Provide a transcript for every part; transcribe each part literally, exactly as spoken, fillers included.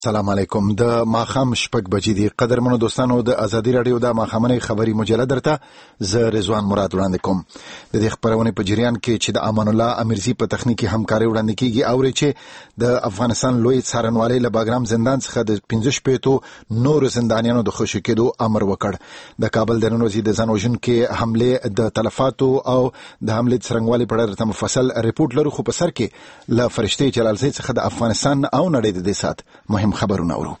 سلام علیکم. د ماخام شپږ بجې دي. قدرمنو دوستانو، د ازادي رادیو د ماخامنۍ خبري مجله درته ز رضوان مراد وړاندې کوم. د دې خبرونه په جریان کې چې د امان الله امیرزي په تخنیکی همکاري وړاندې کیږي او چې د افغانستان لوی څارنوالۍ له باګرام زندان څخه د پنځه شپېتو نور زندانیانو د خوشي کېدو امر وکړ. د کابل د نن ورځې د ځان وژونکو حمله د تلفاتو او د حمله څرنګوالي په اړه تم مفصل ریپورت لرو، خو په سر کې له فرشتي جلالزی څخه د افغانستان او نړۍ د دې سات مهم خبرونه اورو.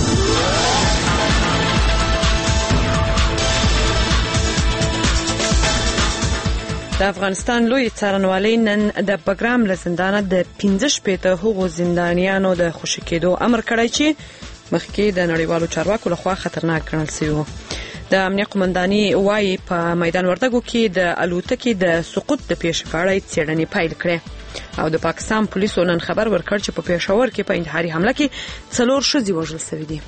د افغانستان لوی څارنوالۍ نن د باګرام له زندانه د پنځه شپېته هغو زندانیانو د خوشي کېدو امر کړی چې مخکې د نړیوالو چارواکو لخوا خطرناک ګڼل شوی و. د امنیه قومنداني وايي په میدان وردګو کې د الوتکې د سقوط د پیښې په اړه څېړنې پیل کړې او د پاکستان پولیسو نن خبر ورکړ چې په پېښور کې په انتحاري حمله کې څلور ښځې وژل شوي دي.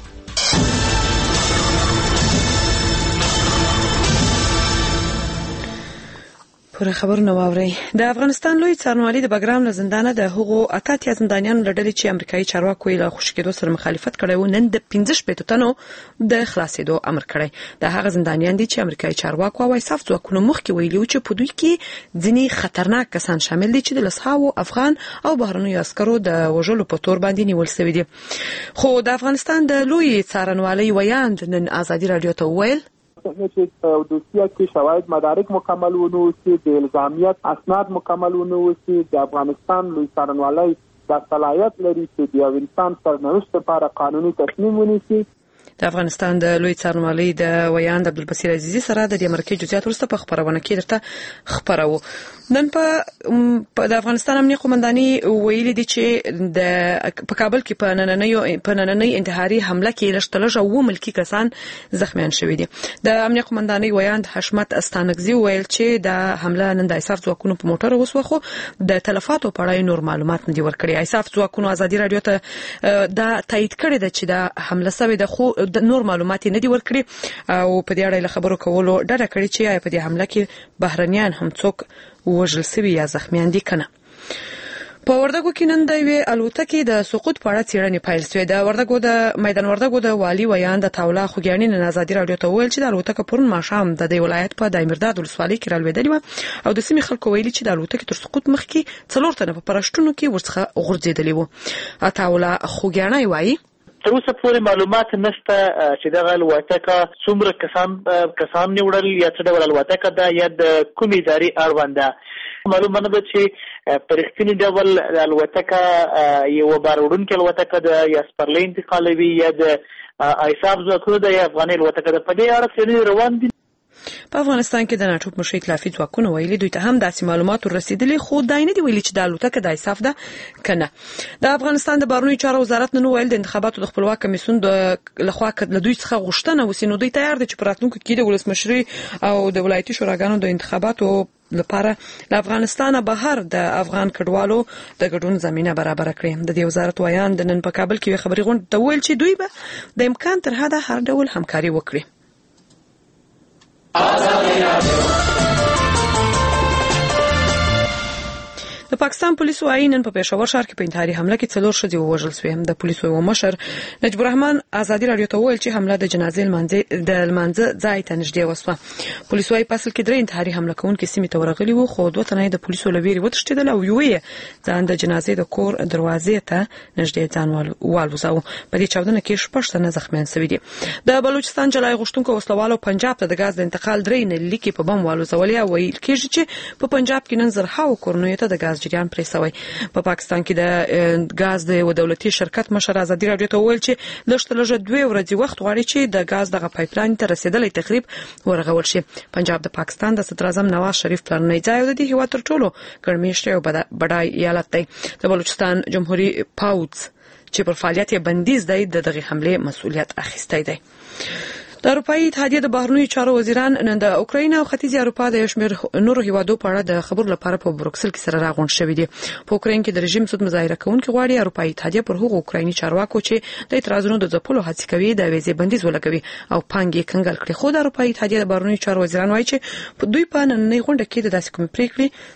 پر خبرونه واوري. د افغانستان لوی څارنوالۍ د باګرام له زندانه د هغو اته اتیا زندانیانو له ډلې چې امریکایي چارواکو یې له خوشي کېدو سره مخالفت کړی و نن د پنځه شپېتو تنو د خلاصېدو امر کړی. د هغه زندانیان دي چې امریکایي چارواکو او ایساف ځواکونو مخکې ویلي و چې په دوی کې ځینې خطرناک کسان شامل دي چې د لسهاوو افغان او بهرنیو عسکرو د وژلو په تور باندې نیول شوي دي. خو د افغانستان د لوی څارنوالۍ ویاند نن ازادي رادیو ته وویل چې دوسیه کې شواهد مدارک مکمل ونه اوسي، د الزامیت اسناد مکمل ونه اوسي. د افغانستان لوی څارنوالۍ د صلاحیت لري چې د یو انسان سرنوشت لپاره قانوني تصمیم ونیسي. د افغانستان د لوی څارنوالۍ د ویاند عبدالبصیر عزیزي سره د دې مرکې جزئیات وروسته په خبرونه کې درته خبرو. نن په د افغانستان امنیه قومنداني ویلي دي چې د په کابل کې په نننۍ په نننۍ انتحاري حمله کې لږ تر لږه اووه ملکي کسان زخمیان شوي دي. د امنیه قومنداني ویاند حشمت استانکزي ویل چې د حمله نن د ایساف ځواکونو په موټر وسوه، خو د تلفاتو په اړه نور معلومات نه دي ورکړي. ایساف ځواکونو ازادي رادیو ته دا تایید کړی ده چې د حمله سوي د خو د نور معلومات نه دي ورکړي او په دې اړه له خبرو کولو ډډه کړې چې آیا په دې حمله کې بهرنیان هم څوک وژل شوي یا زخمیان دي کنه. په وردګو کې نن د یوې الوتکې د سقوط په اړه څېړنې پیل شوې. د وردګو د میدان وردګو د والي ویاند تاوله خوګیاني نن ازادي رادیو ته وویل چې د الوتکه پرون ماښام د دې ولایت په دایمیرداد ولسوالۍ کې رالوېدلې وه او د سیمې خلکو ویلي چې د الوتکې تر سقوط مخکې څلور تنه په پراشوټونو کې ورڅخه غورځېدلي وو. تاوله خوګیاني وایي تر اوسه پورې معلومات نشته چې دغه الوتکه څومره کسان کسان نیولل یا څه ډول الوتکه ده یا د کومې ادارې اړوند ده. معلومه نه ده چې په رښتیني ډول الوتکه یوه بار وړونکې الوتکه ده یا سپرلۍ انتقالوي یا د ایساف ځواکونو ده یا افغاني الوتکه ده. په دې اړه څېړنې روان دي. په افغانستان کې د ناټو مشر ائتلافي ځواکونو ویلي دوی ته هم داسې معلومات ورسېدلي، خو دا نه دي ویلي چې د الوتکه د ایساف ده کنه. د افغانستان د بهرنیو چارو وزارت نن ویل د انتخاباتو د خپلواک کمیسیون د لخوا له دوی څخه غوښتنه وسي نو دوی تیار دي چې په راتلونکي کې د ولسمشري او د ولایتي شوراګانو د انتخاباتو لپاره له افغانستانه بهر د افغان کډوالو د ګډون زمينه برابر کړي. د دې وزارت ویاند نن په کابل کې خبري غونډه ته ویل چې دوی به د امکان تر حده هر ډول همکاري وکړي. د پاکستان پولیسو وايي نن په پېښور ښار کې په انتحاري حمله کې څلور ښځې ووژل شوې. د پولیسو یو مشر نجیب الرحمن ازادي رادیو ته وویل چې حمله د جنازې لمانځه د لمانځه ځای ته نږدې وسوه. پولیسو وايي په اصل کې درې انتحاري حمله کوونکي سیمې ته ورغلي وو، خو دوه تنه د پولیسو له ویرې وتښتېدل او یو یې ځان د جنازې د کور دروازې ته نږدې ځان والوزاوه. په دې چاودنه کې شپږ تنه زخمیان شوي دي. د بلوچستان جلای غوښتونکو وسلوالو پنجاب ته د غاز د انتقال درې نلیکې په بم والوزولې او ویل کېږي چې په پنجاب کې نن زرهاوو کورنیو ته د غاز جریان پرې شوی. په پاکستان کې د غاز د یو دولتي شرکت مشر ازادي رادیو ته ویل چې لږ تر لږه دوه ورځې وخت غواړي چې د غاز دغه پایپلاین ته رسیدلې تخریب ورغول شي. پنجاب د پاکستان د صدر اعظم نواز شریف پلاننی ځای او د دې هیواد تر ټولو ګرمېشته او بډای ایالت دی. د بلوچستان جمهوریت پاوځ چې پر فعالیت یې بندیز دی د دغه حمله مسؤلیت اخیستی دی. د اروپאי اتحادیه د بهرنیو چارو وزیران نن د اوکراین او ختیځ اروپا د شمیر نورو هیوادو په اړه د خبرو لپاره په بروکسل کې سره راغونډ شوي دي. په اوکراین کې د رژیم سود مظاهره کوونکي غواړي اروپאי اتحادیه پر هغو اوکرایني چارواکو چې د اعتراضونو د ځپلو هڅه کوي د ویزې بندیز ولګوي او پانګې کنګل کړي. خو د اروپאי اتحادیه د بهرنیو چارو وزیران وایي چې په دوی په نننۍ غونډه کې د داسې کوم پریکړې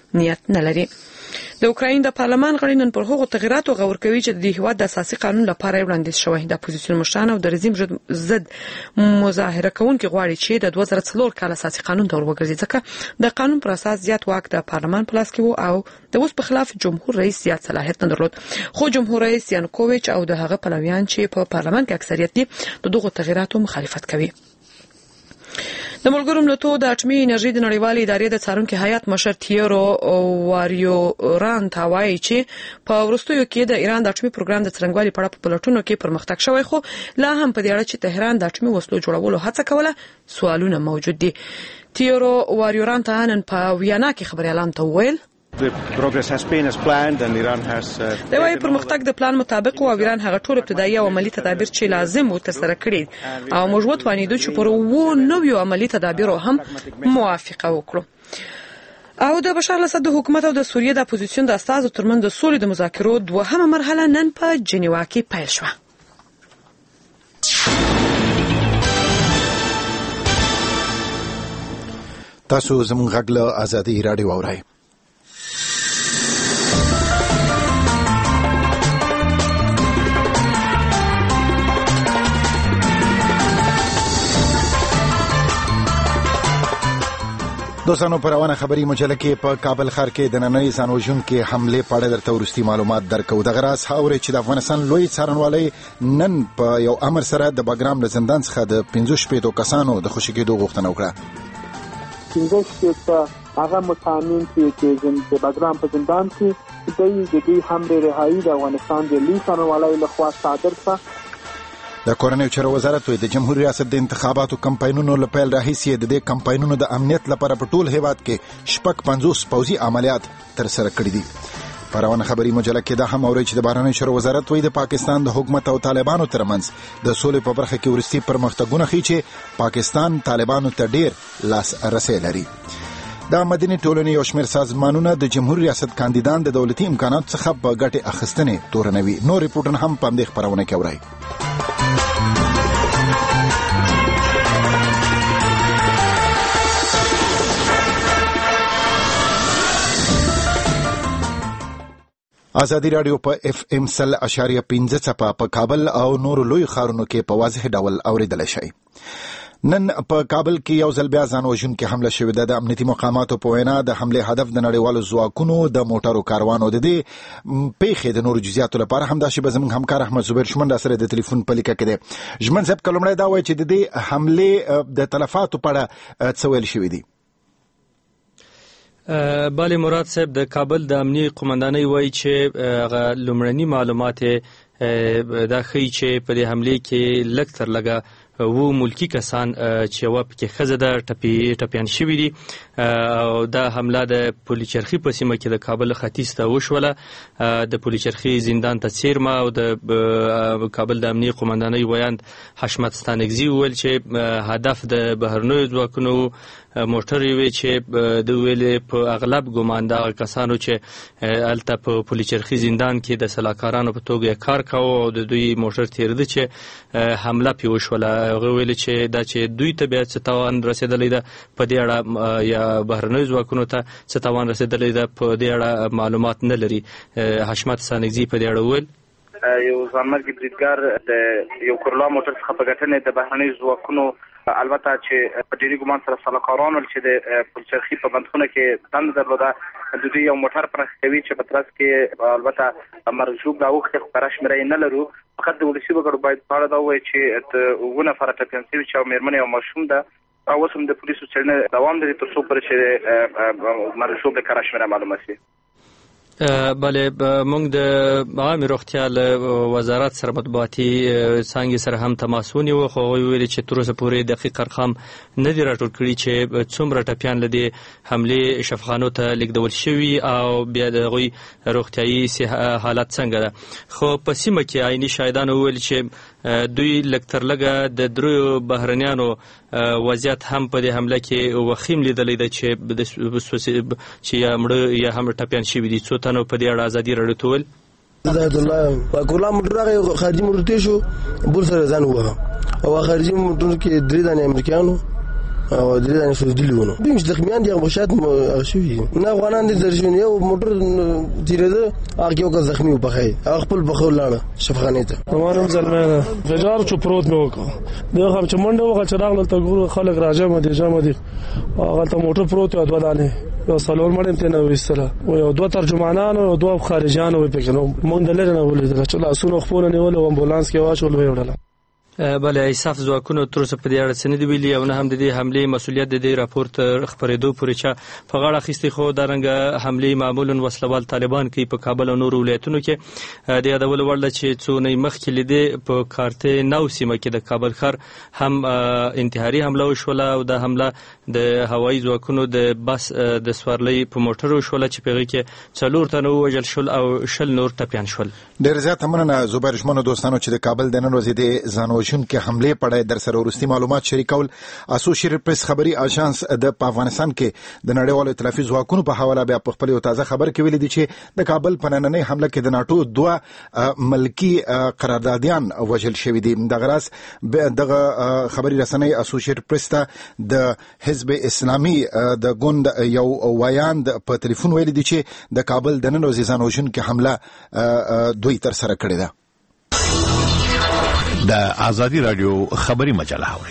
نیت نه لري. د اوکراین د پارلمان غړي نن پر هغو تغیراتو غور کوي چې د هیواد د اساسي قانون لپاره وړاندیز شوی. د اپوزیسیون مشران او د رژیم ضد مظاهره کوونکي غواړي چې د دوه زره څلور کال اساسي قانون ته ورګرځي، ځکه د قانون پر اساس زیات واک د پارلمان په لاس کې وو او د اوس په خلاف جمهور رئیس زیات صلاحیت نه درلود. خو جمهور رئیس یانوکوویچ او د هغه پلویان چې په پارلمان کې اکثریت دي د دغو تغیراتو مخالفت کوي. د ملګرو ملتونو د اټومي انرژي د نړیوالې ادارې د څارونکي هیئت مشر تیورو واریورانتا وایي چې په وروستیو کې د ایران د اټومي پروګرام د څرنګوالي په اړه په پلټونو کې پرمختګ شوی، خو لا هم په دې اړه چې تهران د اټومي وسلو جوړولو هڅه کوله سوالونه موجود دي. تیورو واریورانتا نن په ویانا کې خبريالان ته وویل The progress has been as planned and Iran has د وايي پرمختګ د پلان مطابق او ایران هغه ټول ابتدایي او عملی تدابیر چې لازم و ترسره کړي او موږ وتوانیدو چې پر وو نویو عملی تدابیر هم موافقه وکړو. او د بشار الاسد د حکومت او د سوریې د اپوزیسیون د استازو ترمنځ د سولې د مذاکرو دوهمه مرحله نن په جنیوا کې پیل شوه. تاسو زموږ غږ له آزادۍ راډیو اورئ. دوستانو پر روانه خبري مجله کې په کابل ښار کې د نننۍ ځانوژونکو حملې په اړه درته وروستي معلومات درکو. دغه راز اورئ چې د افغانستان لوی څارنوالۍ نن په یو امر سره د بګرام له زندان څخه د پنځه شپېتو کسانو د خوشي کېدو غوښتنه وکړه. پنځه شپېته هغه متهمین چې د بګرام په زندان کې دوی د دې حملې رهایی د افغانستان د لوی څارنوالۍ لخوا صادر شوه. د کورنیو چارو وزارت د جمهوریت ریاست د انتخاباتو کمپاینونو لپاره راهیسي د دې کمپاینونو د امنیت لپاره په ټول هیواد کې شپږ پنځوس پوځي عملیات تر سره کړي دي. په روانه خبري مجله کې دا هم اوري چې د بهرنیو چارو وزارت وایي د پاکستان د حکومت او طالبانو ترمنځ د سولې په برخه کې ورستي پرمختګونه ښیي چې پاکستان طالبانو ته ډیر لاس رسي لري. د مدني ټولنې یو شمېر سازمانونه د جمهوریت ریاست کاندیدان د دولتي امکاناتو څخه په ګټې اخیستنې تورنوي. نور ریپورټونه هم په دې خبرونه کې اورئ. آزادی رادیو په اف ام سل اشاریه پنځه څپه په کابل او نور لوی ښارونو کې په واضح ډول اوریدل شي. نن په کابل کې یو ځل بیا ځانوژونکې حمله شوې ده. د امنیتي مقاماتو په وینا د حملې هدف د نړیوالو ځواکونو د موټرو کاروانو د دې پیښې د نورو جزئیاتو لپاره هم دا شی به زموږ همکار احمد زبیر شمن را سره د ټلیفون په لیکه کې دی. ژمن صاحب کلمړی دا وایي چې د دې حملې د تلفاتو په اړه څه ویل شوي دي؟ بله مراد صاحب د کابل د امنیتي قومندانۍ وایي چې هغه لومړني معلومات دا ښیي چې په دې حملې کې لږ تر لږه وو ملکی کسان چې یوه پکې ښځه ده ټپیان شوي دي او دا حمله د پلچرخي په سیمه کې د کابل ختیځ ته وشوله. د پلچرخي زندان ته څیرمه او د کابل د امنیتي قومندانۍ ویاند حشمت ستانکزي وویل چې هدف د بهرنیو ځواکونو موټر وی چې د ویلې په اغلب ګمان د کسانو چې الته په پلچرخي زندان کې د سلاکارانو په توګه کار کاوه او د دوی موټر تیرده چې حمله پې وشوله. هغه ویل چې دا چې دوی ته بیا څه تاوان رسېدلی ده په دې اړه یا بهرنیو ځواکونو ته څه تاوان رسېدلی ده په دې اړه معلومات نه لري. حشمت ستانکزي په دې اړه وویل یو ځانمرګي بریدګر د یو کورلا موټر څخه په ګټنې د بهرنیو ځواکونو البته چې په ډېري ګمان سره سلاکارانو چې د پلچرخي په بندخونه کې دنده درلوده د دوی یو موټر پرخ کوي چې په ترڅ کې البته مرجوب د اوښتې خپره شمېره نه لرو. فقط د ولسي وګړو باید په اړه دا ووایي چې اووه نفره ټپیان شوي چې یو مېرمن او ماشوم ده او اوس هم د پولیسو څېړنې دوام لري تر څو پورې چې مرجوب د کره شمېره معلومه شي. بله موږ د عامه روغتیا له وزارت سره مطبوعاتي څانګې سره هم تماس ونیو خو هغوی ویلي چې تر اوسه پورې دقیق ارقام نه دي راټول کړي چې څومره ټپیان له دې حملې شفاخانو ته لیږدول شوي او بیا د هغوی روغتیایي حالت څنګه ده. خو په سیمه کې عیني شاهدانو وویل چې دوی لږ تر لږه د دریو بهرنیانو وضعیت هم په دې حمله کې وخیم لیدلی ده چې چې یا مړه یا هم ټپیان شوي دي. څو تنو په دې اړه ازادي راډیو ته ویل زاهد الله په کولا موټر راغی خارجي موټر تېر شو بل سره ځان ووهه او خارجي موټر کې درې دانې امریکایانو او د دې سوزدلیونه دوی مستخمیان دي غوښات شوی نه افغانان دي درشون یو موټر تیرېده هغه یو زخمی په خای هغه خپل بخور لاړه شفخانه ته همارم زلمه فجار چو پروت مې وکړ دا خو چې منډه وکړه چې راغله ته ګورو خلک راځه مده جامه دي هغه ته موټر پروت و دوه دانه یو سلور مړم ته نو وستله او یو دوه ترجمانان او دوه خارجان و په کنو مونږ دلته نه ولیدل چې لاسونه خپل نه ول او امبولانس کې واچول ویوړل. بله ایصاف ځواکونو تر اوسه په دې اړه څه نه دي ویلي او نه هم د دې حملې مسؤلیت د دې راپور تر خپرېدو پورې چا په غاړه اخیستی، خو دارنګه حملې معمولا وسلوال طالبان کوي په کابل او نورو ولایتونو کې. د یادولو وړ ده چې څو نه مخکې لیدې په کارته نو سیمه کې د کابل ښار هم انتحاري حمله وشوله او د حمله د هوایي ځواکونو د بس د سوارلۍ په موټر وشوله چې په هغې کې څلور تنه ووژل شول او شل نور ټپیان شول. ډېر زیات مننه زبیر ژمنو دوستانو چې د کابل د نن ورځې د ځانوژونکو کې حمله پړای در سره ورستي معلومات شریکول. اسوسییټډ پریس خبري اژانس د افغانستان کې د نړیوالو ائتلافي ځواکونو په حواله بیا په خپل یو تازه خبر کې ویلي دي چې د کابل په نننۍ حمله کې د ناتو دوه ملکی قراردادیان وژل شوي دي. دغه راز دغه خبري رسنۍ اسوسییټډ پریس ته د حزب اسلامي د ګوند یو وایاند په ټلیفون ویلي دي چې د کابل د نن ورځې ځانوژونکو حمله دوی تر سره کړې ده. د آزادی رادیو خبری مجله اوري.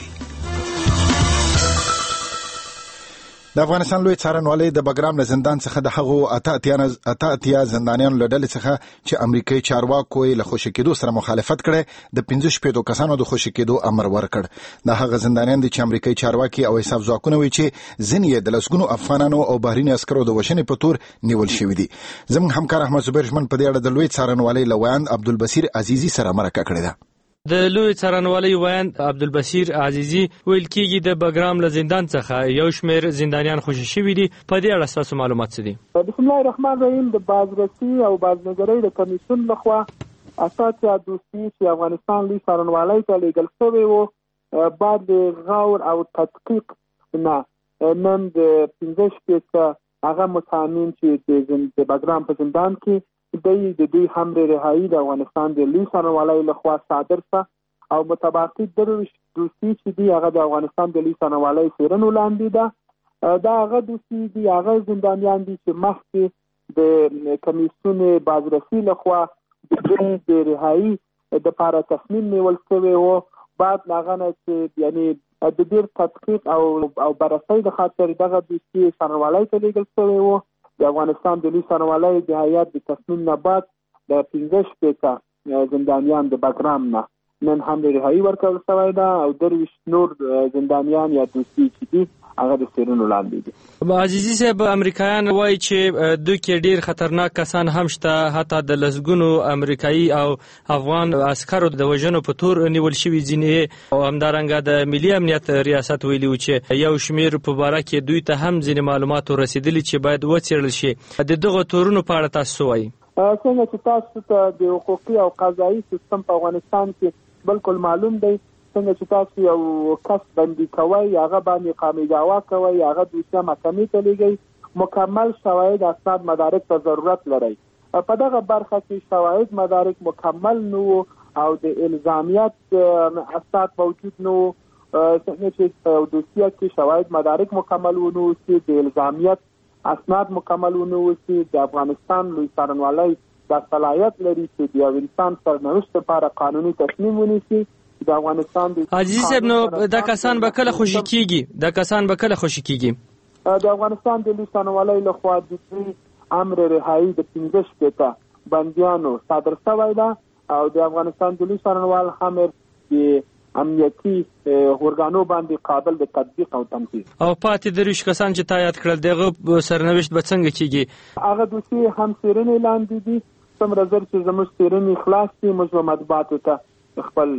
د افغانستان لوی څارنوالۍ د بګرام له زندان څخه د هغو اته اتیا زندانیانو له ډلې څخه چې امریکایي چارواکو یې له خوشي کېدو سره مخالفت کړی د پنځه شپېتو کسانو د خوشي کېدو امر ورکړ. دا هغه زندانیان دي چې امریکایي چارواکي او حساب ځواکونه وایي چې ځینې یې د لسګونو افغانانو او بهریني عسکرو د وژنې په تور نیول شوي دي. زموږ همکار احمد زبیر ژمن په دې اړه د لوی څارنوالۍ له وایاند عبدالبصیر عزیزي سره مرکه کړې ده. د لوی څارنوالۍ وایاند عبدالبصیر عزیزي ویل کېږي د بګرام له زندان څخه یو شمېر زندانیان خوشي شوي دي. په دې اړه ستاسو معلومات څه دي؟ بسم الله الرحمن الرحیم. د بازرسي او بازنګرۍ د کمیسیون لخوا اساسي دوستي چې افغانستان لوی څارنوالۍ ته لیږل شوی و بعد غور او تحقیق نه نن د پنځه شپېته هغه متهمین چې د بګرام په زندان کې دوی د دوی حمله رهایی د افغانستان د لوی څارنوالۍ لخوا صادر شوه او متباقي درویش دوستي چې دی هغه د افغانستان د لوی څارنوالۍ څېړنو لاندې ده. دا هغه دوستي دي هغه زندانیان دي چې مخکې د کمیسیون بازرسي لخوا د دوی د رهایی دپاره تصمیم نیول شوی و. بعد هغه نه چې یعنی د ډېر تحقیق او او بررسۍ د خاطر دغه دوستي څارنوالۍ ته لیږل شوی و. د افغانستان د لوی څارنوالۍ د هیات د تصمیم نه بعد د پنځه شپېته زندانیان د بګرام نه نن هم رهایی ورکړل شوی ده او درویش نور زندانیان یا دوستي چې دي هغه د څېړنو لاندې دي. عزیزي صاحب، امریکایان وایي چې دوی کې ډېر خطرناک کسان هم شته، حتی د لسګونو امریکایي او افغان عسکرو د وژنو په تور نیول شوي ځینې، او همدارنګه د ملي امنیت ریاست ویلي و چې یو شمېر په باره کې دوی ته هم ځینې معلومات رسېدلي چې باید وڅېړل شي. د دغو تورونو په اړه تاسو څه وایي؟ څنګه چې تاسو ته د حقوقي او قضایي سیستم په افغانستان کې بالکل معلوم دی، څنګه چې تاسو یو کس بندي کوئ هغه باندې قامي دعوا کوئ هغه دوسیه محکمې ته لیږئ، مکمل شواهد اسناد مدارک ته ضرورت لرئ. په دغه برخه کې شواهد مدارک مکمل نه وو او د الزامیت اسناد موجود نه وو. څنګه چې دوسیه کې شواهد مدارک مکمل ونه وو، د الزامیت اسناد مکمل ونه وو، د افغانستان لوی څارنوالۍ دا صلاحیت لري چې د یو انسان سرنوشت لپاره قانوني تصمیم ونیسي. د افغانستان د عزیز صاحب، نو دا کسان به کله خوشي کیږي؟ دا کسان به کله خوشي کیږي؟ د افغانستان د لوی څارنوالۍ لخوا د دوی امر رهایی د پنځه شپېته بندیانو صادر شوی ده او د افغانستان د لوی څارنوال امر د امنیتي ارګانو باندې قابل د تطبیق او تنفیذ. او پاتې درویش کسان چې تا یاد کړل دغه سرنوشت به څنګه کیږي؟ هغه دوی هم څېړنې لاندې دي. څومره زر چې زموږ څېړنې خلاص دي موږ به مطبوعاتو ته خپل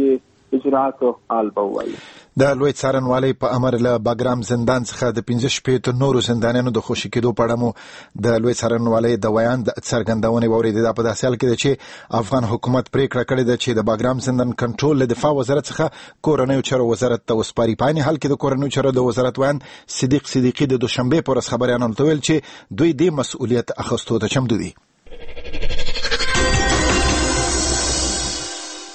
د اجرااتو حال به ووایو. د لوی څارنوالۍ په امر له بګرام زندان څخه د پنځه شپېتو نورو زندانیانو د خوشي کېدو په اړه مو د لوی څارنوالۍ د وایاند څرګندونې واورېدې. دا په داسې حال کې ده چې افغان حکومت پریکړه کړې ده چې د بګرام زندان کنټرول له دفاع وزارت څخه کورنیو چارو وزارت ته وسپاري. په عین حال کې د کورنیو چارو د وزارت وایاند صدیق صدیقي د دوشنبې په ورځ خبریالانو ته ویل چې دوی دې مسؤلیت اخیستو ته چمتو دي.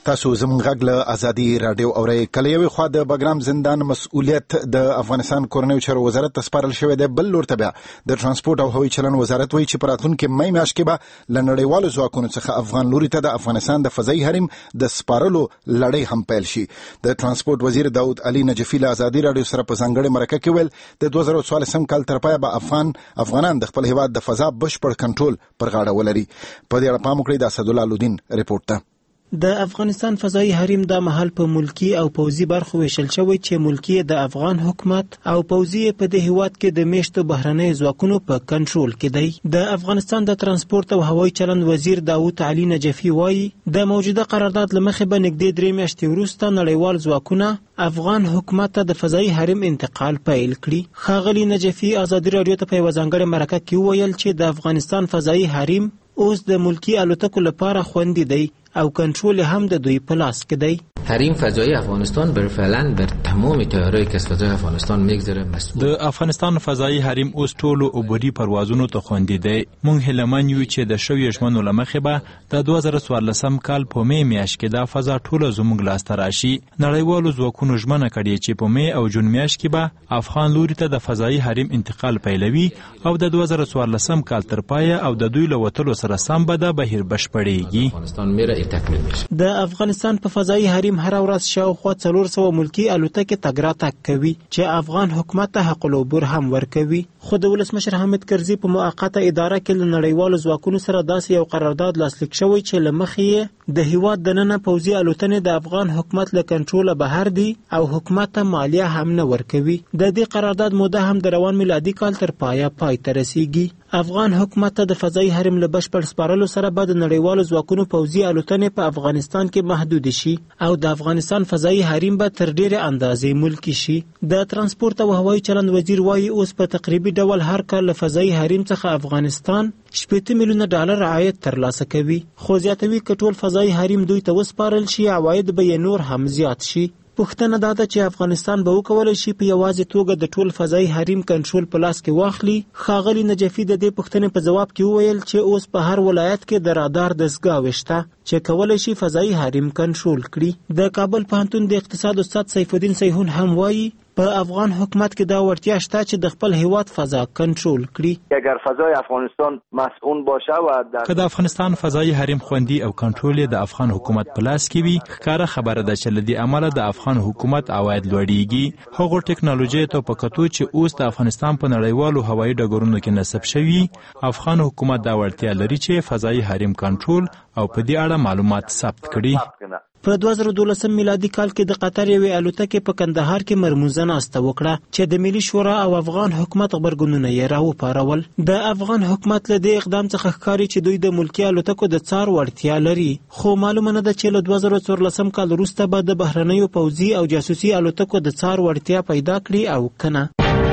تاسو زموږ غږ له ازادي رادیو اورئ. کله یوې خوا د بګرام زندان مسؤلیت د افغانستان کورنیو چارو وزارت ته سپارل شوی دی، بل لور ته بیا د ترانسپورت او هوایي چلن وزارت وایي چې په راتلونکي مې میاشت کې به له نړیوالو ځواکونو څخه افغان لوري ته د افغانستان د فضایي حریم د سپارلو لړۍ هم پیل شي. د ترانسپورت وزیر داود علي نجفي له ازادي رادیو سره په ځانګړې مرکه کې ویل د دوه زره څوارلسم کال تر پایه به افغان افغانان د خپل هیواد د فضا بشپړ کنټرول پر غاړه ولري. په دې اړه پام وکړئ د اسدالله لودین ریپورت ته. د افغانستان فضایي حریم د محل په ملکی او پوزي برخو ویشل شوی چې ملکی د افغان حکومت او پوزي په دې هیواد کې د میشتو بهرنۍ ځواکونو په کنټرول کې دی. د افغانستان د ترانسپورت او هوایي چلند وزیر داود علي نجفي وایي د موجوده قرارداد لمخې به نږدې درې میاشتې وروسته نړیوال ځواکونه افغان حکومت ته د فضایي حریم انتقال پیل کړي. ښاغلي نجفي ازادي رادیو ته په یوه ځانګړې مرکه کې وویل چې د افغانستان فضایي حریم اوس د ملکی الوتکو لپاره خوندي دی او کنټرول هم د دوی په لاس کې دی. حریم فضایی افغانستان بر فعلا بر تمام تیارای که از فضای افغانستان میگذره مسئول. د افغانستان فضایی حریم اوس ټولو عبوري پروازونو ته خوندي دی. مونږ هیلهمن یو چې د شویو ژمنو له مخې به د دوه زره څوارلسم کال په مې میاشت کې دا فضا ټوله زموږ لاسته راشي. نړیوالو ځواکونو ژمنه کړې چې په مې او جون میاشت کې به افغان لوري ته د فضایی حریم انتقال پیلوي او د دوه زره څوارلسم کال تر پایه او د دوی له وتلو سره سم به دا بهیر بشپړېږي. افغانستان میره تکمیل میشه. د افغانستان په فضایي حریم هر ورځ شاوخوا څلور سوه ملکی الوتکې تګ راتګ کوي چې افغان حکومت ته حق العبور هم ورکوي. خو د ولسمشر حامد کرزي په موقته اداره کې له نړیوالو ځواکونو سره داسې یو قرارداد لاسلیک شوی چې له مخې یې د هیواد دننه پوځي الوتنې د افغان حکومت له کنټروله بهر دي او حکومت ته مالیه هم نه ورکوي. د دې قرارداد موده هم د روان میلادي کال تر پایه پای ته رسیږي. افغان حکومت ته د فضایي حریم له بشپړ سپارلو سره به د نړیوالو ځواکونو پوځي الوتنې په افغانستان کې محدود شي او د افغانستان فضایي حریم به تر ډیرې اندازې ملکی شي. د ترانسپورت او هوایي چلند وزیر وایي اوس په تقریبي ډول هر کال له فضایي حریم څخه افغانستان شپږ میلیونه ډالر عاید ترلاسه کوي. خو زیاتوي که ټول فضایي حریم دوی ته وسپارل شي عواید به یې نور هم زیات شي. پوښتنه دا ده چې افغانستان به وکولی شي په یوازې توګه د ټول فضایي حریم کنټرول په لاس کې واخلي. ښاغلي نجفي د دې پوښتنې په ځواب کې وویل چې اوس په هر ولایت کې د رادار دستګاه شته چې کولی شي فضایي حریم کنټرول کړي. د کابل پوهنتون د اقتصاد استاد سیف الدین سیحون هم وایي په افغان حکومت کې دا وړتیا شته چې د خپل هیواد فضا کنټرول کړي. اگر فضای افغانستان مسئول باشه و که د افغانستان فضایي حریم خوندي او کنټرول د افغان حکومت په لاس کې وي، ښکاره خبره ده چې له دې امله د افغان حکومت عواید لوړیږي. هغو ټکنالوژۍ ته په کتو چې اوس د افغانستان په نړیوالو هوایي ډګرونو کې نصب شوي، افغان حکومت دا وړتیا لري چې فضایي حریم کنټرول او په دې اړه معلومات ثبت کړي. په دوه زره دولسم میلادي کال کې د قطر یوې الوتکې په کندهار کې مرموزه ناسته وکړه چې د ملي شورا او افغان حکومت غبرګونونه یې راوپارول. د افغان حکومت له دې اقدام څخه ښکاري چې دوی د ملکي الوتکو د څار وړتیا لري. خو معلومه نه ده چې له دوه زره څوارلسم کال وروسته به د بهرنیو پوځي او جاسوسي الوتکو د څار وړتیا پیدا کړي او کنه.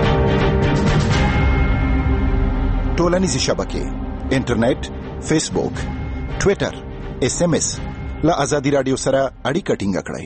ټولنیزې شبکې، انټرنیټ، فیسبوک، ټویټر، اس ام اس له ازادي رادیو سره اړیکه ټینګه کړئ.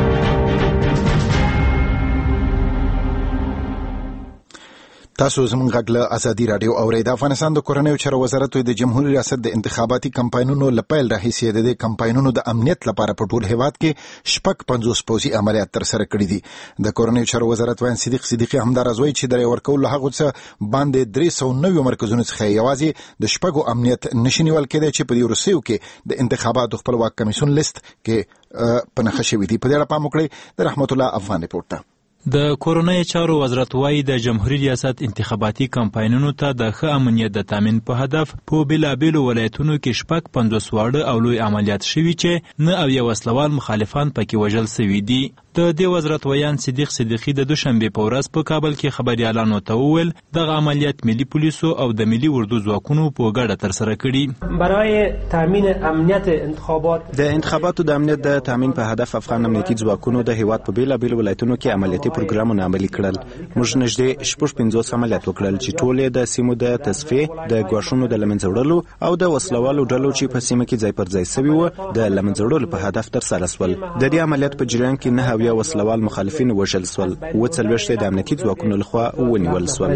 تاسو زموږ غږ له ازادي رادیو اورئ. د افغانستان د کورنیو چارو وزارت د جمهوریت ریاست د انتخاباتي کمپاینونو له پیل راهیسې د دې کمپاینونو د امنیت لپاره په ټول هیواد کې شپږ پنځوس پوځي عملیات ترسره کړي دي. د کورنیو چارو وزارت وایي صدیق صدیقي همداراز وایي چې د رای ورکولو هغو څه باندې درې سوه نوي مرکزونو څخه یوازې د شپږو امنیت نشي نیول کېدی چې په دې وروستیو کې د انتخاباتو خپلواک کمیسیون لیست کې په نښه شوي دي. په دې اړه پام وکړئ د رحمت الله افغان ریپورت ته. د کورنۍ چارو وزارت وایي د جمهوریت ریاست انتخاباتي کمپاینونو ته د ښه امنیت د تامین په هدف په بېلابېلو ولایتونو کې شپږ پنځوس واړه او لوی عملیات شوي چې نه او یو وسلوال مخالفان پکې وژل سوي دي. د دې وزارت ویان صدیق صدیقي د دوشنبې په ورځ په کابل کې خبریالانو ته وویل دغه عملیات ملي پولیسو او د ملي اردو ځواکونو په ګډه ترسره کړي. برای تامین امنیت انتخابات د انتخاباتو د امنیت د تامین په هدف افغان امنیتي ځواکونو د هیواد په بیلابېلو ولایتونو کې عملیاتي پروګرامونه عملي کړل. موږ نږدې شپږ پنځوس عملیات وکړل چې ټول د سیمو د تصفیې، د ګواښونو د له منځه وړلو او د وسلوالو ډلو چې په سیمه کې ځای پر ځای سوي وو د له منځه وړلو په هدف ترسره شول. د دې عملیات په جریان کې نه اویا وسلوال مخالفین وژل شول، اوه څلوېښت د امنیتي ځواکونو لخوا ونیول شول.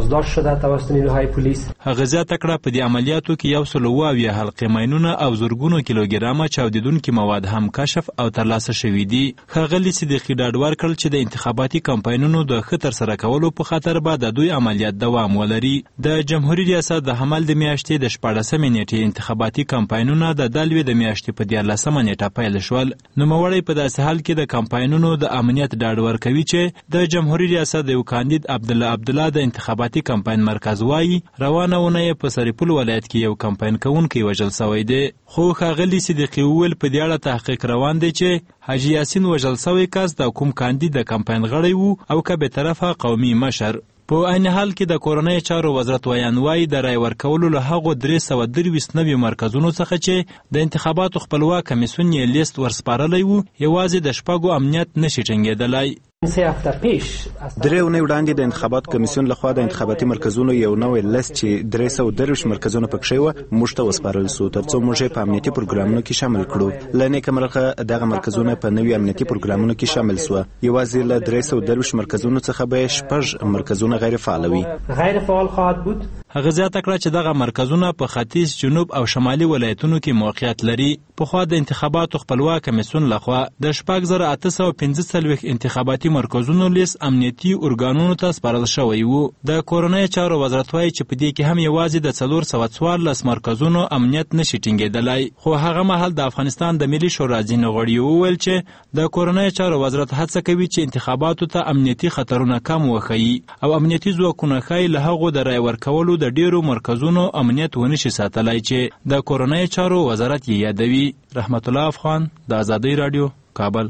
هغه زیاته کړه په دې عملیاتو کې یو سل اوه اویا حلقې ماینونه او زرګونو کیلوګرامه چاودیدونکي مواد هم کشف او ترلاسه شوي دي. ښاغلي صدیقي ډاډ ورکړل چې د انتخاباتي کمپاینونو د ښه ترسره کولو په خاطر به د دوی عملیات دوام ولري. د جمهوریت ریاست د حمل د میاشتې د شپاړسمې نیټې انتخاباتي کمپاینونه د دلوي د میاشتې په دیارلسمه نیټه پیل شول. نوموړی په داسې حال کې د کمپاینونو د امنیت ډاډ ورکوي چې د جمهوریت ریاست د یو کاندید عبدالله عبدالله د انتخاباتي کمپاین مرکز وایي روانه اونۍ په سرپل ولایت کې یو کمپاین کوونکی وژل شوی دی. خو ښاغلي صدیقي وویل په دې اړه تحقیق روان دی چې حاجي یاسین وژل شوی کس د کوم کاندید د کمپاین غړی وو او که به طرفه قومي مشر. په عین حال کې د کورنۍ چارو وزارت ویان وایي د رای ورکولو له هغو درې سوه درویشت نوي مرکزونو څخه چې د انتخاباتو خپلواک کمیسیون یې لیست ورسپارلی و یوازې د شپږو امنیت نشي ټینګېدلی. درې اونۍ وړاندې د انتخاباتو کمیسیون لخوا د انتخاباتي مرکزونو یو نوی لیست چې درې سوه درویشت مرکزونه پکښې وه موږ ته وسپارل سو ترڅو موږ یې په امنیتي پروګرامونو کې شامل کړو. له نیکه مرغه دغه مرکزونه په نوي امنیتي پروګرامونو کې شامل سوه. یوازې له درې سوه درویشت مرکزونو څخه به شپږ مرکزونه غیر فعال وي. غیر فعال خواهد بود. هغه زیاته کړه چې دغه مرکزونه په ختیځ، جنوب او شمالي ولایتونو کې موقعیت لري. پخوا د انتخاباتو خپلواک کمیسیون لخوا د شپږ زره اته سوه پنځه څلوېښت انتخاباتي مرکزونو لیست امنیتي ارګانونو ته سپارل شوی و. د کورنۍ چارو وزارت وایي چې په دې کې هم یوازې د څلور سوه څوارلس مرکزونو امنیت نشي ټینګېدلی. خو هغه مهال د افغانستان د ملي شورا ځینې غړي وویل چې د کورنۍ چارو وزارت هڅه کوي چې انتخاباتو ته امنیتي خطرونه کم وښیي او امنیتي ځواکونه ښایي له هغو د رای ورکولو د ډیرو مرکزونو امنیت ونشي ساتلی چې د کورنۍ چارو وزارت یې یادوي. رحمت الله افغان، د ازادۍ راډیو، کابل.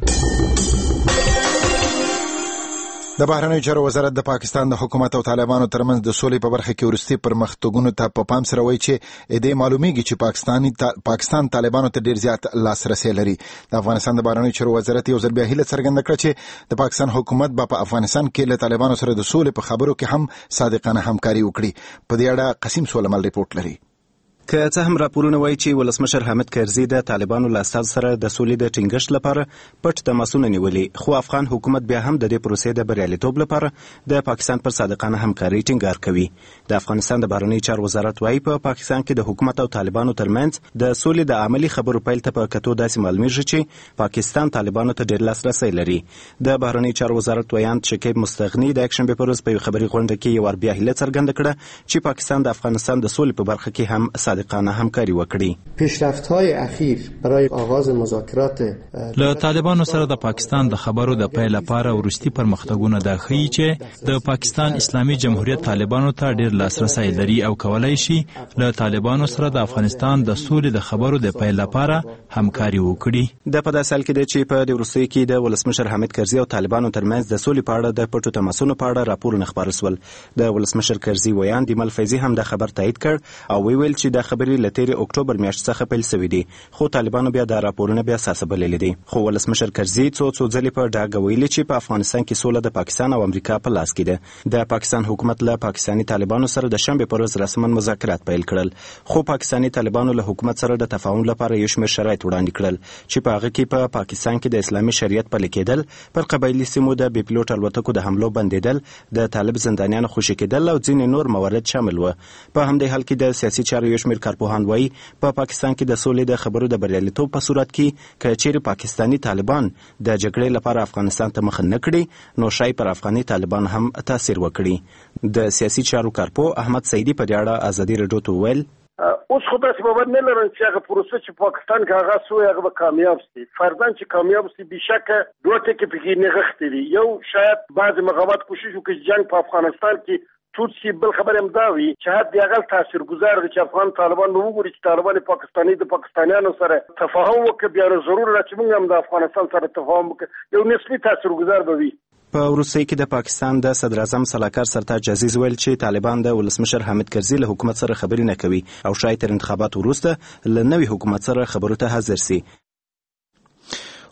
د بهرنیو چارو وزارت د پاکستان د حکومت او طالبانو ترمنځ د سولې په برخه کې وروستي پرمختګونو ته په پام سره وایي چې دې معلومیږي چې پاکستاني تا... پاکستان طالبانو ته ډیر زیات لاسرسی لري. د افغانستان د بهرنیو چارو وزارت یو ځل بیا هیله څرګنده کړه چې د پاکستان حکومت به په افغانستان کې له طالبانو سره د سولې په خبرو کې هم صادقانه همکاري وکړي. په دې اړه قسیم سولمل ریپورت لري. که څه هم راپورونه وایي چې ولسمشر حامد کرزي د طالبانو له استازو سره د سولې د ټینګښت لپاره پټ تماسونه نیولي، خو افغان حکومت بیا هم د دې پروسې د بریالیتوب لپاره د پاکستان پر صادقانه همکارۍ ټینګار کوي. د افغانستان د بهرنیو چارو وزارت وایي په پاکستان کې د حکومت او طالبانو ترمنځ د سولې د عملي خبرو پیل ته په کتو داسې معلومیږي چې پاکستان طالبانو ته ډېر لاسرسی لري. د بهرنیو چارو وزارت ویان شکیب مستغني د یکشنبې په ورځ په یوه خبري غونډه کې یو وار بیا هیله څرګنده کړه چې پاکستان د افغانستان د سولې په برخه کې هم صادقانه همکاري وکړي. پیشرفت‌های اخیر برای آغاز مذاکرات له طالبانو سره د پاکستان د خبرو د پیل لپاره وروستي پرمختګونه دا ښیي چې د پاکستان اسلامي جمهوریت طالبانو ته ډېر لاسرسی لري او کولای شي له طالبانو سره د افغانستان د سولې د خبرو د پیل لپاره همکاري وکړي. د په داسې حال کې ده چې په دې وروستیو کې د ولسمشر حامد کرزي او طالبانو ترمنځ د سولې په اړه د پټو تماسونو په اړه راپورونه خپاره شول. د ولسمشر کرزي ویان دیمل فیضي هم د خبر تایید کړ او ویل چې د خبرې له تېرې اکتوبر میاشتې څخه پیل شوي دي، خو طالبانو بیا دا راپورونه بیا اساسه بللي دي. خو ولسمشر کرزي څو څو ځلې په ډاګه ویلي چې په افغانستان کې سوله د پاکستان او امریکا په لاس کې ده. د پاکستان حکومت له پاکستاني طالبانو سره د شنبې په ورځ رسما مذاکرات پیل کړل، خو پاکستاني طالبانو له حکومت سره د تفاهم لپاره یو شمېر شرایط وړاندې کړل چې په هغه کې په پاکستان کې د اسلامي شریعت پلي کېدل، پر قبایلي سیمو د بې پیلوټ الوتکو د حملو بندېدل، د طالب زندانیانو خوشي کېدل او ځینې نور موارد شامل وو. په همدې حال کې د سیاسي چارو یو شمېر کارپوهان وایي په پاکستان کې د سولې د خبرو د بریالیتوب په صورت کې که چیرې پاکستاني طالبان د جګړې لپاره افغانستان ته مخه نه کړي نو شاید پر افغاني طالبان هم تاثیر وکړي. د سیاسي چارو کارپوه احمد سعیدي په دې اړه ازادي راډیو ته وویل اوس خو داسې باور نه لرم چې هغه پروسه چې پاکستان کې هغه سوی هغه به کامیاب شي. فرضاً چې کامیاب شي بېشکه دوه ټکي پکې نغښتې دي. یو شاید بعضې مقامات کوشش وکړي چې جنګ په افغانستان کې توت شي، بل خبر هم دا وي چې حد اقل تاثیرګذار دی چې افغان طالبان به وګوري چې طالبان پاکستاني د پاکستانیانو سره تفاهم وکړي. بیا ضرور ده چې موږ هم د افغانستان سره تفاهم وکړو، یو نسبي تاثیرګذار به وي. په وروستیو کې د پاکستان د صدر اعظم سلاکار سرتاج عزیز ویل چې طالبان د ولسمشر حامد کرزي له حکومت سره خبرې نه کوي او شاید تر انتخاباتو وروسته له نوي حکومت سره خبرو ته حاضر سي.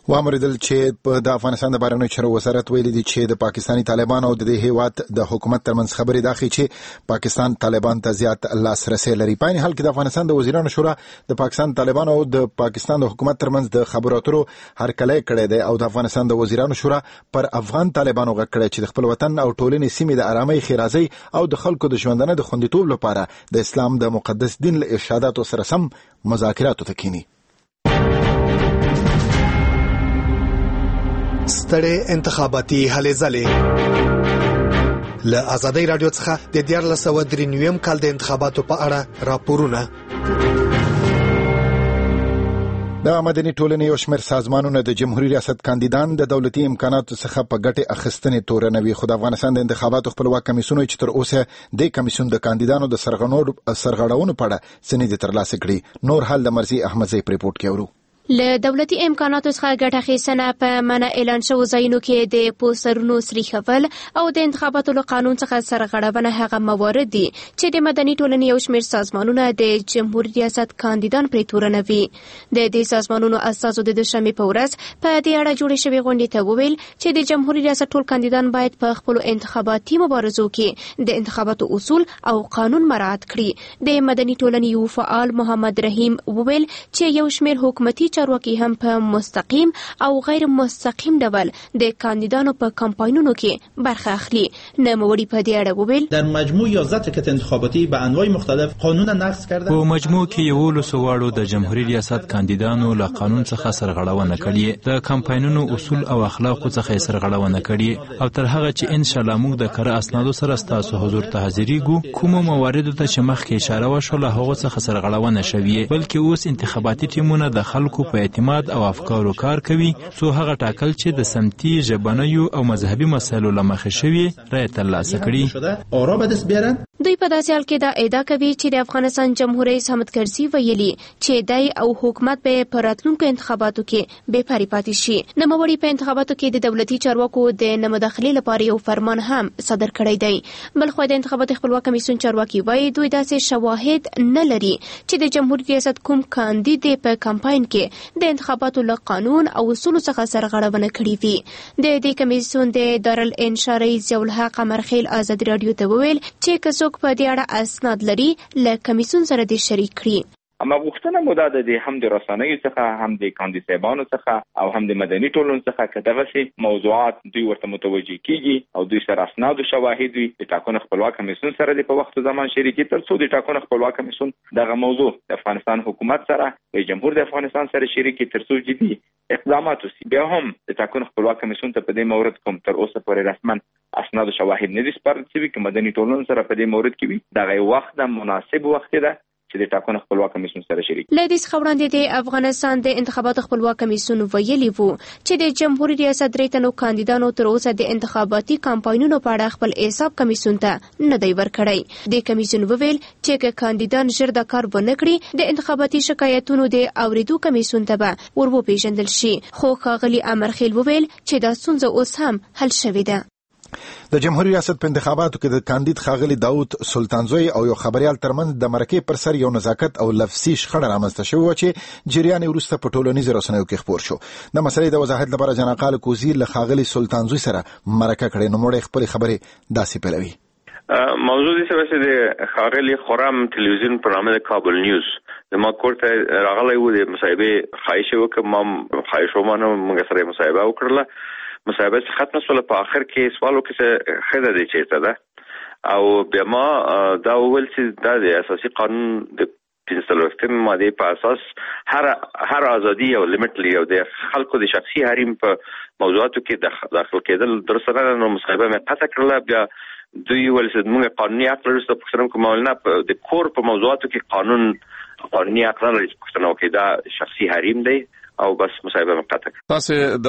وامریدل چې د افغانستان د بهرنیو چارو وزارت ویلي دی چې د پاکستانی طالبان او د دې هیواد د حکومت ترمنځ خبرې داخلي چې پاکستان طالبان ته زیات لاسرسي لري. په حال کې د افغانستان د وزیرانو شورا د پاکستان طالبان او د پاکستان د حکومت ترمنځ د خبرو اترو هرکلی کړی دی او د افغانستان د وزیرانو شورا پر افغان طالبانو غږ کړی چې د خپل وطن او ټولنې سیمې د آرامۍ خیرازۍ او د خلکو د ژوندانه د خوندیتوب لپاره د اسلام د مقدس دین له ارشاداتو سره سم مذاکراتو ته کینی. ستړي انتخاباتي هلې ځلې له آزادۍ رادیو څخه د دیارلس سوه درې نویم کال د انتخاباتو په اړه راپورونه. د مدني ټولنې یو شمېر سازمانونه د جمهوریت ریاست کاندیدان د دولتي امکاناتو څخه په ګټې اخیستنې تورنوي، خو د افغانستان د انتخاباتو خپلواک کمیسیون چې تر اوسه د کمیسیون د کاندیدانو د سرغړونو په اړه سند ترلاسه کړي. نور حال د مرزي احمدزی په ریپورت کې اورو. له دولتي امکاناتو څخه ګټه اخیستنه په منع اعلان شوو ځایونو کې د پوسټرونو سریښول او د انتخاباتو له قانون څخه سرغړونه هغه موارد دي چې د مدني ټولنې یو شمېر سازمانونه د جمهوریت ریاست کاندیدان پرې تورنوي. د دې سازمانونو اساسو د دوشنبې په ورځ په دې اړه جوړې شوې غونډې ته وویل چې د جمهوریت ریاست ټول کاندیدان باید په خپل انتخاباتي مبارزو کې د انتخاباتو اصول او قانون مراعات کړي. د مدني ټولنې یو فعال محمد رحیم وویل چې یو شمېر حکومتي چارواکي هم په مستقیم او غیر مستقیم ډول د کاندیدانو په کمپاینونو کې برخه اخلي. نوموړي په دې اړه وویل در مجموع یازده تکت انتخاباتی به انواع مختلف قانون نقض کرده. په مجموع کې یو لسواړو د جمهوریت ریاست کاندیدانو له قانون څخه سرغړونه کړې، د کمپاینونو اصول او اخلاقو څخه سرغړونه کړې او تر هغه چې ان شاء الله موږ د کره اسنادو سره ستاسو حضور ته حاضرېږو کوم موارد ته چې مخکې اشاره وشوه له هغه څخه سرغړونه شوې، بلکې اوس انتخاباتي ټیمونه د خلکو په اعتماد او افکارو کار کوي څو هغه ټاکل چې د سمتي ژبنیو او مذهبي مسایلو له مخې شوي رایه ترلاسه کړي. دوی په داسې حال کې دا ادعا کوي چې د افغانستان جمهور رئیس حامد کرزي ویلي چې دای او حکومت به په راتلونکو انتخاباتو کې بې پرې پاتې شي. نوموړي په انتخاباتو کې د دولتي چارواکو د نه مداخلې لپاره یو فرمان هم صادر کړی دی. بلخو د انتخاباتو خپلواک کمیسیون چارواکي وایي دوی داسې شواهد نه لري چې د جمهوریت ریاست کوم کاندید په کمپاین کې د انتخاباتو له قانون او اصولو څخه سرغړونه کړې وي. د دې کمیسیون د دارالانشا رئیس ضیاءالحق قمرخیل آزادي رادیو ته وویل چې که څوک په دې اړه اسناد لري له کمیسیون سره دې شریک کړي. اما غوښتنه مو دا ده هم د رسنیو څخه هم د کاندید صاحبانو څخه او هم د مدني ټولنې څخه که دغسې موضوعات دوی ورته متوجه کیږي او دوی سره اسناد او شواهد وي د ټاکنو خپلواک کمیسیون سره د په وخت زمان شریکي تر څو د ټاکنو خپلواک کمیسیون دغه موضوع د افغانستان حکومت سره د جمهور د افغانستان سره شریکي تر څو جدي اقدامات وشي. بیا هم د ټاکنو خپلواک کمیسیون ته په دې مورد کوم تر اوسه پورې رسما اسناد او شواهد نه دي سپارل شوي چې مدني ټولنې سره په دې مورد کې وي دغه وخت د مناسب وخت ده چې د ټاکنو خپلواک کمیسیون سره شریک. له دې څخه وړاندې د افغانستان د انتخاباتو خپلواک کمیسیون ویلي وو چې د جمهوریت ریاست درې تنو کاندیدانو تر اوسه د انتخاباتي کمپاینونو په اړه خپل حساب کمیسیون ته نه دی ورکړی. د کمیسیون وویل چې کاندیدان ژر د کار ونه کړي د انتخاباتي شکایتونو د اوریدو کمیسیون ته به ور وپېژندل شي. خو ښاغلي امرخیل وویل چې دا ستونزه اوس هم حل شوې ده. د جمهوریت ریاست په انتخاباتو کې د کاندید ښاغلي داود سلطانزوی او یو خبريال ترمنځ د مرکې پر سر یو نزاکت او لفظي شخړه رامنځته شوې وه چې جریان وروسته په ټولنیزو رسنیو کې خپور شو. د مسلې د وضاحت لپاره جناقال کوزي له ښاغلي سلطانزوی سره مرکه کړې. نوموړی خپلې خبرې داسې پیلوي. موضوع دې څه د ښاغلي خرم ټلویزیون برنامه د کابل نیوز د ما کوړه راغلی و د مصاحبه خواهش وکړم ما خواهش ومنم موږ سره مصاحبه وکړله. مصاحبه ختمه شوه په اخر کې سوال وکړه خزه دې چیرته ده او بیا ما دا وویل چې دا د اساسي قانون د پنځه څلوېښتمې مادې په اساس هر هر ازادي او لیمټ لري او د خلکو د شخصي حریم په موضوعاتو کې داخل کېدل درسته نه نو مصاحبه مې قطع کړله. بیا دوی ویل چې موږ قانوني حق لرو چې پوښتنه کوم نه د کور په موضوعاتو کې قانون قانوني حق لري چې پوښتنه وکړي دا شخصي حریم دی او بس مصاحبه مقطع. تاسو د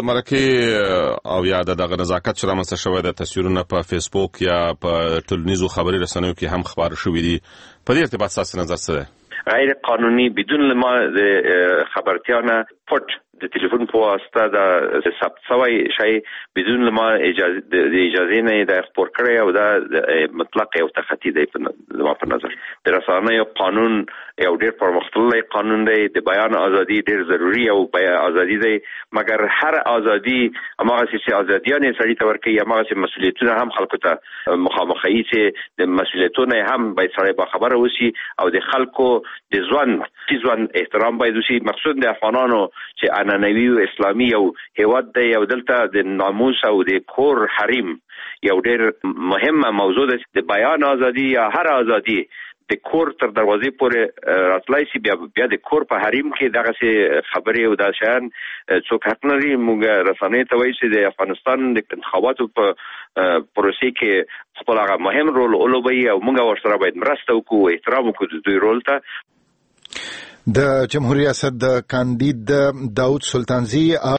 مرکې او یا د نزاکت شرم څخه شوی د تصویرونه په فیسبوک یا په ټلویزیوني خبري رسنیو کې هم خبر شوې دي. په دې ارتباط تاسو نظر څه ده؟ غیر قانوني بدون ما د خبرتیانه پټ د ټلیفون په واسطه د ثبت شوی شی بدون ما اجازه د اجازه نه د خبر کړی او دا مطلق یو تخطی دی په ما په نظر د رسنیو قانون یو ډېر پرمختللی قانون دی د بیان ازادي ډېر ضروری او بیان ازادي دی مګر هر ازادي هغه چې ازادیانه سړی ته ورکړي هغه چې مسولیتونه هم خلکو ته مخامخ چې د مسولیتونه هم باید سړی با خبره وسی او د خلکو د ځوان ځوان احترام باید وسی مقصود د افغانانو چې انانوي او اسلامي او هیواد دی او دلته د ناموس او د کور حریم یو ډېر مهمه موضوع ده د بیان ازادي یا هر ازادي د کور تر دروازې پورې راتلای شي بیا بیا د کور په حریم کې دغه څه خبرې او د شان څوک حق لري موږ رسنۍ ته وایي چې د افغانستان د انتخاباتو په پروسې کې خپل هغه مهم رول ولوبوي او موږ ورسره باید مرسته وکړو احترام وکړو د دوی رول ته د جمهوریت ریاست د کاندید داود سلطانزی